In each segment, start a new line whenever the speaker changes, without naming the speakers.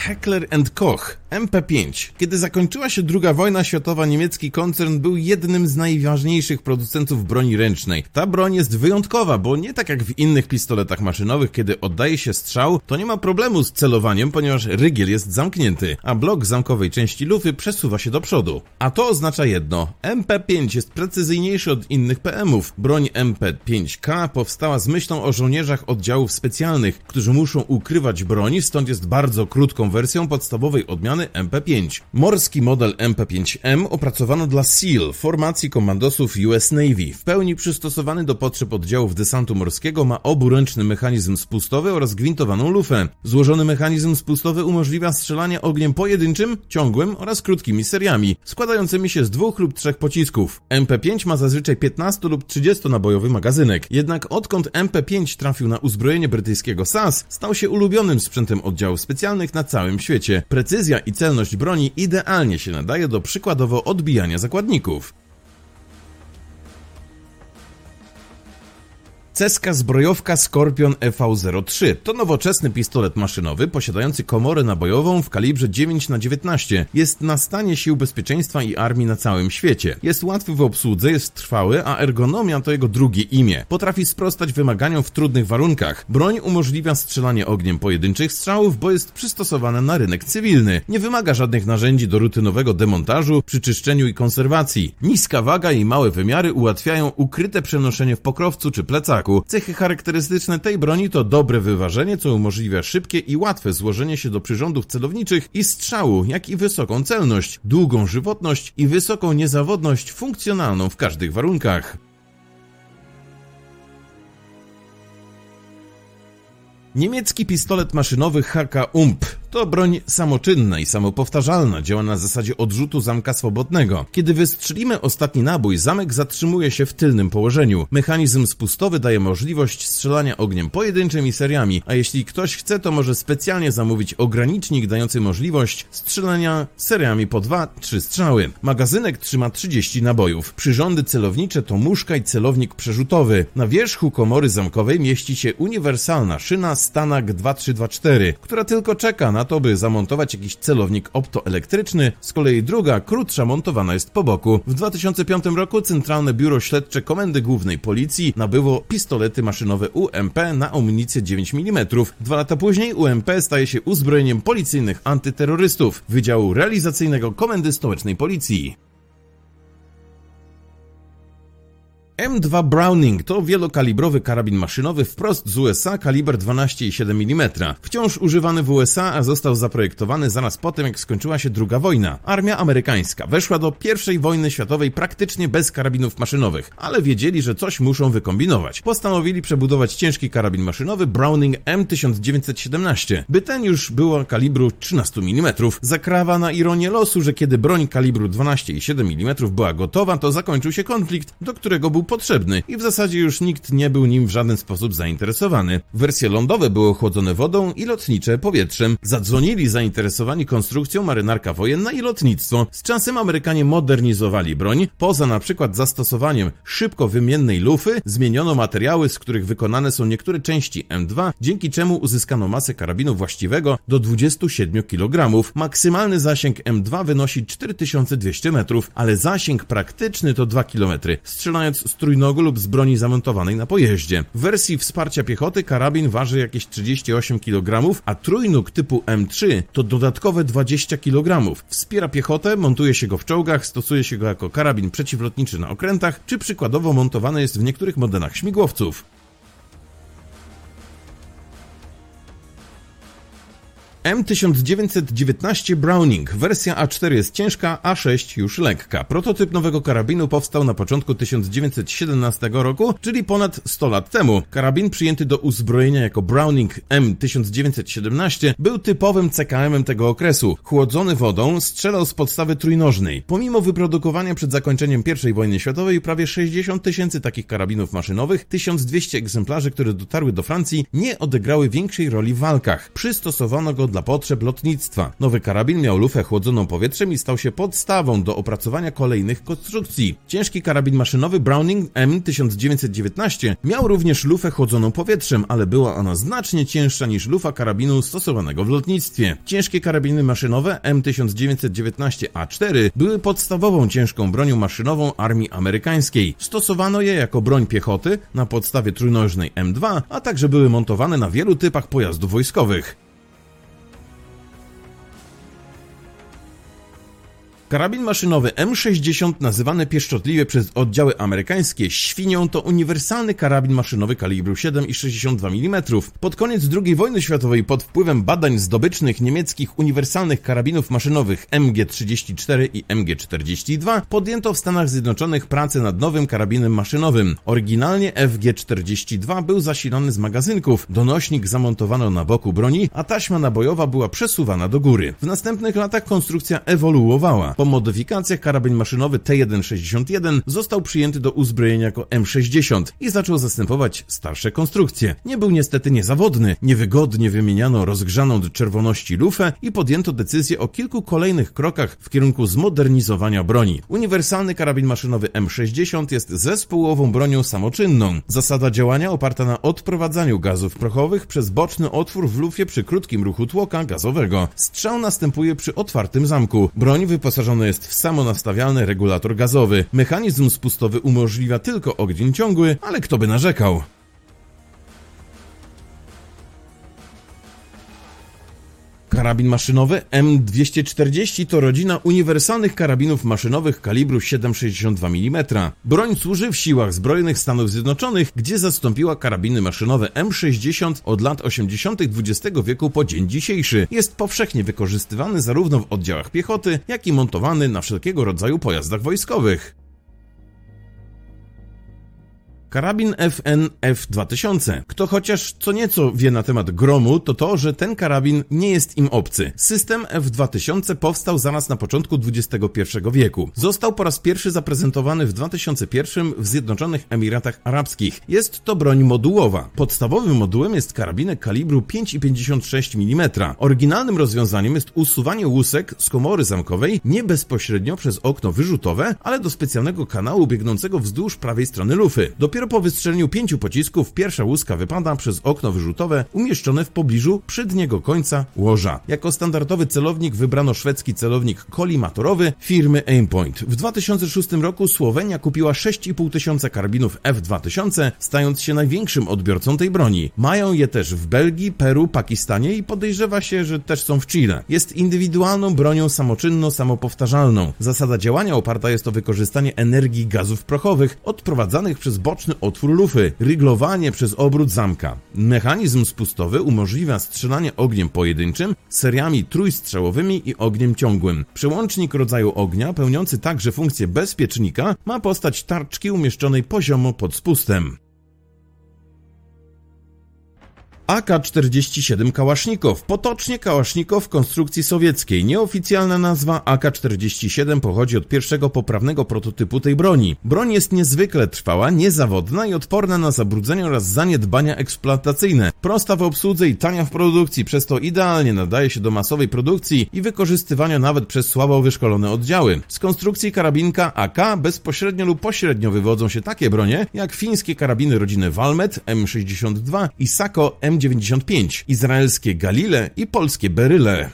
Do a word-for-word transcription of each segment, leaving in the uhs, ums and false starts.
Heckler and Koch, M P pięć. Kiedy zakończyła się druga wojna światowa, niemiecki koncern był jednym z najważniejszych producentów broni ręcznej. Ta broń jest wyjątkowa, bo nie tak jak w innych pistoletach maszynowych, kiedy oddaje się strzał, to nie ma problemu z celowaniem, ponieważ rygiel jest zamknięty, a blok zamkowej części lufy przesuwa się do przodu. A to oznacza jedno, M P pięć jest precyzyjniejszy od innych P M-ów. Broń M P pięć K powstała z myślą o żołnierzach oddziałów specjalnych, którzy muszą ukrywać broń, stąd jest bardzo krótką wersją podstawowej odmiany M P pięć. Morski model M P pięć M opracowano dla SEAL, formacji komandosów U S Navy. W pełni przystosowany do potrzeb oddziałów desantu morskiego, ma oburęczny mechanizm spustowy oraz gwintowaną lufę. Złożony mechanizm spustowy umożliwia strzelanie ogniem pojedynczym, ciągłym oraz krótkimi seriami, składającymi się z dwóch lub trzech pocisków. M P pięć ma zazwyczaj piętnasto lub trzydziestonabojowy magazynek. Jednak odkąd M P pięć trafił na uzbrojenie brytyjskiego S A S, stał się ulubionym sprzętem oddziałów specjalnych na całym świecie. Precyzja i celność broni idealnie się nadaje do przykładowo odbijania zakładników. Ceska zbrojowka Skorpion E V zero trzy to nowoczesny pistolet maszynowy posiadający komorę nabojową w kalibrze dziewięć na dziewiętnaście. Jest na stanie sił bezpieczeństwa i armii na całym świecie. Jest łatwy w obsłudze, jest trwały, a ergonomia to jego drugie imię. Potrafi sprostać wymaganiom w trudnych warunkach. Broń umożliwia strzelanie ogniem pojedynczych strzałów, bo jest przystosowana na rynek cywilny. Nie wymaga żadnych narzędzi do rutynowego demontażu, przy czyszczeniu i konserwacji. Niska waga i małe wymiary ułatwiają ukryte przenoszenie w pokrowcu czy plecaku. Cechy charakterystyczne tej broni to dobre wyważenie, co umożliwia szybkie i łatwe złożenie się do przyrządów celowniczych i strzału, jak i wysoką celność, długą żywotność i wysoką niezawodność funkcjonalną w każdych warunkach. Niemiecki pistolet maszynowy H K U M P to broń samoczynna i samopowtarzalna, działa na zasadzie odrzutu zamka swobodnego. Kiedy wystrzelimy ostatni nabój, zamek zatrzymuje się w tylnym położeniu. Mechanizm spustowy daje możliwość strzelania ogniem pojedynczym i seriami, a jeśli ktoś chce, to może specjalnie zamówić ogranicznik dający możliwość strzelania seriami po dwa trzy strzały. Magazynek trzyma trzydzieści nabojów. Przyrządy celownicze to muszka i celownik przerzutowy. Na wierzchu komory zamkowej mieści się uniwersalna szyna Stanag dwa trzy dwa cztery, która tylko czeka na to, by zamontować jakiś celownik optoelektryczny, z kolei druga, krótsza, montowana jest po boku. W dwa tysiące piątym roku Centralne Biuro Śledcze Komendy Głównej Policji nabyło pistolety maszynowe U M P na amunicję dziewięć milimetrów. Dwa lata później U M P staje się uzbrojeniem policyjnych antyterrorystów Wydziału Realizacyjnego Komendy Stołecznej Policji. M dwa Browning to wielokalibrowy karabin maszynowy wprost z U S A, kaliber dwanaście i siedem milimetrów. Wciąż używany w U S A, a został zaprojektowany zaraz po tym, jak skończyła się druga wojna. Armia amerykańska weszła do pierwszej wojny światowej praktycznie bez karabinów maszynowych, ale wiedzieli, że coś muszą wykombinować. Postanowili przebudować ciężki karabin maszynowy Browning M tysiąc dziewięćset siedemnaście, by ten już był kalibru trzynaście milimetrów. Zakrawa na ironię losu, że kiedy broń kalibru dwanaście i siedem milimetrów była gotowa, to zakończył się konflikt, do którego był potrzebny i w zasadzie już nikt nie był nim w żaden sposób zainteresowany. Wersje lądowe były chłodzone wodą i lotnicze powietrzem. Zadzwonili zainteresowani konstrukcją marynarka wojenna i lotnictwo. Z czasem Amerykanie modernizowali broń. Poza na przykład zastosowaniem szybko wymiennej lufy, zmieniono materiały, z których wykonane są niektóre części M dwa, dzięki czemu uzyskano masę karabinu właściwego do dwudziestu siedmiu kilogramów. Maksymalny zasięg M dwa wynosi cztery tysiące dwieście metrów, ale zasięg praktyczny to dwa kilometry, strzelając z trójnogu lub z broni zamontowanej na pojeździe. W wersji wsparcia piechoty karabin waży jakieś trzydzieści osiem kilogramów, a trójnóg typu M trzy to dodatkowe dwadzieścia kilogramów. Wspiera piechotę, montuje się go w czołgach, stosuje się go jako karabin przeciwlotniczy na okrętach, czy przykładowo montowany jest w niektórych modelach śmigłowców. M tysiąc dziewięćset dziewiętnaście Browning. Wersja A cztery jest ciężka, A sześć już lekka. Prototyp nowego karabinu powstał na początku tysiąc dziewięćset siedemnastego roku, czyli ponad sto lat temu. Karabin przyjęty do uzbrojenia jako Browning M tysiąc dziewięćset siedemnaście był typowym C K M-em tego okresu. Chłodzony wodą, strzelał z podstawy trójnożnej. Pomimo wyprodukowania przed zakończeniem pierwszej wojny światowej prawie sześćdziesiąt tysięcy takich karabinów maszynowych, tysiąc dwieście egzemplarzy, które dotarły do Francji, nie odegrały większej roli w walkach. Przystosowano go dla potrzeb lotnictwa. Nowy karabin miał lufę chłodzoną powietrzem i stał się podstawą do opracowania kolejnych konstrukcji. Ciężki karabin maszynowy Browning M tysiąc dziewięćset dziewiętnaście miał również lufę chłodzoną powietrzem, ale była ona znacznie cięższa niż lufa karabinu stosowanego w lotnictwie. Ciężkie karabiny maszynowe M tysiąc dziewięćset dziewiętnaście A cztery były podstawową ciężką bronią maszynową armii amerykańskiej. Stosowano je jako broń piechoty na podstawie trójnożnej M dwa, a także były montowane na wielu typach pojazdów wojskowych. Karabin maszynowy M sześćdziesiąt, nazywany pieszczotliwie przez oddziały amerykańskie świnią, to uniwersalny karabin maszynowy kalibru siedem przecinek sześćdziesiąt dwa milimetra. Pod koniec drugiej wojny światowej, pod wpływem badań zdobycznych niemieckich uniwersalnych karabinów maszynowych M G trzydzieści cztery i M G czterdzieści dwa, podjęto w Stanach Zjednoczonych pracę nad nowym karabinem maszynowym. Oryginalnie F G czterdzieści dwa był zasilany z magazynków, donośnik zamontowano na boku broni, a taśma nabojowa była przesuwana do góry. W następnych latach konstrukcja ewoluowała. Po modyfikacjach karabin maszynowy T jeden sześćdziesiąt jeden został przyjęty do uzbrojenia jako M sześćdziesiąt i zaczął zastępować starsze konstrukcje. Nie był niestety niezawodny, niewygodnie wymieniano rozgrzaną do czerwoności lufę i podjęto decyzję o kilku kolejnych krokach w kierunku zmodernizowania broni. Uniwersalny karabin maszynowy M sześćdziesiąt jest zespołową bronią samoczynną. Zasada działania oparta na odprowadzaniu gazów prochowych przez boczny otwór w lufie przy krótkim ruchu tłoka gazowego. Strzał następuje przy otwartym zamku. Broń wyposażona jest w samonastawialny regulator gazowy. Mechanizm spustowy umożliwia tylko ogień ciągły, ale kto by narzekał? Karabin maszynowy M dwieście czterdzieści to rodzina uniwersalnych karabinów maszynowych kalibru siedem przecinek sześćdziesiąt dwa milimetra. Broń służy w siłach zbrojnych Stanów Zjednoczonych, gdzie zastąpiła karabiny maszynowe M sześćdziesiąt od lat osiemdziesiątych dwudziestego wieku po dzień dzisiejszy. Jest powszechnie wykorzystywany zarówno w oddziałach piechoty, jak i montowany na wszelkiego rodzaju pojazdach wojskowych. Karabin F N F dwa tysiące. Kto chociaż co nieco wie na temat gromu, to to, że ten karabin nie jest im obcy. System F dwa tysiące powstał zaraz na początku dwudziestego pierwszego wieku. Został po raz pierwszy zaprezentowany w dwa tysiące pierwszym w Zjednoczonych Emiratach Arabskich. Jest to broń modułowa. Podstawowym modułem jest karabinek kalibru pięć przecinek pięćdziesiąt sześć milimetra. Oryginalnym rozwiązaniem jest usuwanie łusek z komory zamkowej nie bezpośrednio przez okno wyrzutowe, ale do specjalnego kanału biegnącego wzdłuż prawej strony lufy. Dopiero po wystrzeleniu pięciu pocisków pierwsza łuska wypada przez okno wyrzutowe umieszczone w pobliżu przedniego końca łoża. Jako standardowy celownik wybrano szwedzki celownik kolimatorowy firmy Aimpoint. W dwa tysiące szóstym roku Słowenia kupiła sześć i pół tysiąca karabinów F dwa tysiące, stając się największym odbiorcą tej broni. Mają je też w Belgii, Peru, Pakistanie i podejrzewa się, że też są w Chile. Jest indywidualną bronią samoczynno-samopowtarzalną. Zasada działania oparta jest o wykorzystanie energii gazów prochowych odprowadzanych przez boczny otwór lufy, ryglowanie przez obrót zamka. Mechanizm spustowy umożliwia strzelanie ogniem pojedynczym, seriami trójstrzałowymi i ogniem ciągłym. Przełącznik rodzaju ognia, pełniący także funkcję bezpiecznika, ma postać tarczki umieszczonej poziomo pod spustem. A K czterdzieści siedem Kałasznikow, potocznie Kałasznikow w konstrukcji sowieckiej. Nieoficjalna nazwa A K czterdzieści siedem pochodzi od pierwszego poprawnego prototypu tej broni. Broń jest niezwykle trwała, niezawodna i odporna na zabrudzenia oraz zaniedbania eksploatacyjne. Prosta w obsłudze i tania w produkcji, przez to idealnie nadaje się do masowej produkcji i wykorzystywania nawet przez słabo wyszkolone oddziały. Z konstrukcji karabinka A K bezpośrednio lub pośrednio wywodzą się takie bronie, jak fińskie karabiny rodziny Valmet M sześćdziesiąt dwa i Sako M dziewięćdziesiąt pięć, izraelskie Galile i polskie Beryle.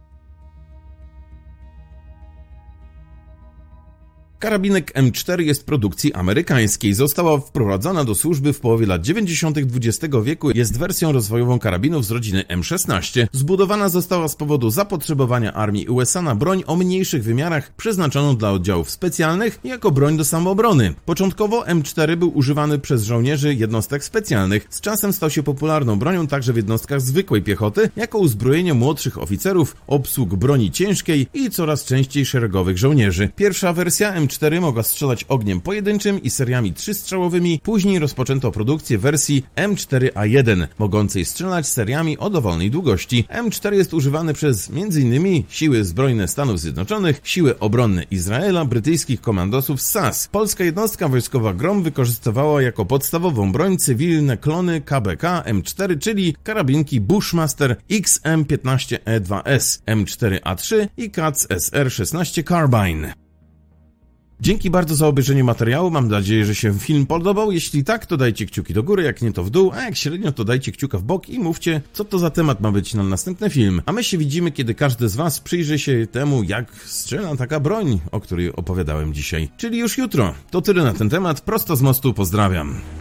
Karabinek M cztery jest produkcji amerykańskiej. Została wprowadzona do służby w połowie lat dziewięćdziesiątych dwudziestego wieku. Jest wersją rozwojową karabinów z rodziny M szesnaście. Zbudowana została z powodu zapotrzebowania armii U S A na broń o mniejszych wymiarach, przeznaczoną dla oddziałów specjalnych i jako broń do samoobrony. Początkowo M cztery był używany przez żołnierzy jednostek specjalnych. Z czasem stał się popularną bronią także w jednostkach zwykłej piechoty, jako uzbrojenie młodszych oficerów, obsług broni ciężkiej i coraz częściej szeregowych żołnierzy. Pierwsza wersja M cztery cztery mogła strzelać ogniem pojedynczym i seriami trzystrzałowymi, później rozpoczęto produkcję wersji M cztery A jeden, mogącej strzelać seriami o dowolnej długości. M cztery jest używany przez między innymi Siły Zbrojne Stanów Zjednoczonych, Siły Obronne Izraela, brytyjskich komandosów S A S. Polska jednostka wojskowa Grom wykorzystywała jako podstawową broń cywilne klony K B K M cztery, czyli karabinki Bushmaster X M piętnaście E dwa S, M cztery A trzy i C A T S S R szesnaście Carbine. Dzięki bardzo za obejrzenie materiału, mam nadzieję, że się film podobał. Jeśli tak, to dajcie kciuki do góry, jak nie to w dół, a jak średnio, to dajcie kciuka w bok i mówcie, co to za temat ma być na następny film. A my się widzimy, kiedy każdy z was przyjrzy się temu, jak strzela taka broń, o której opowiadałem dzisiaj. Czyli już jutro. To tyle na ten temat, prosto z mostu, pozdrawiam.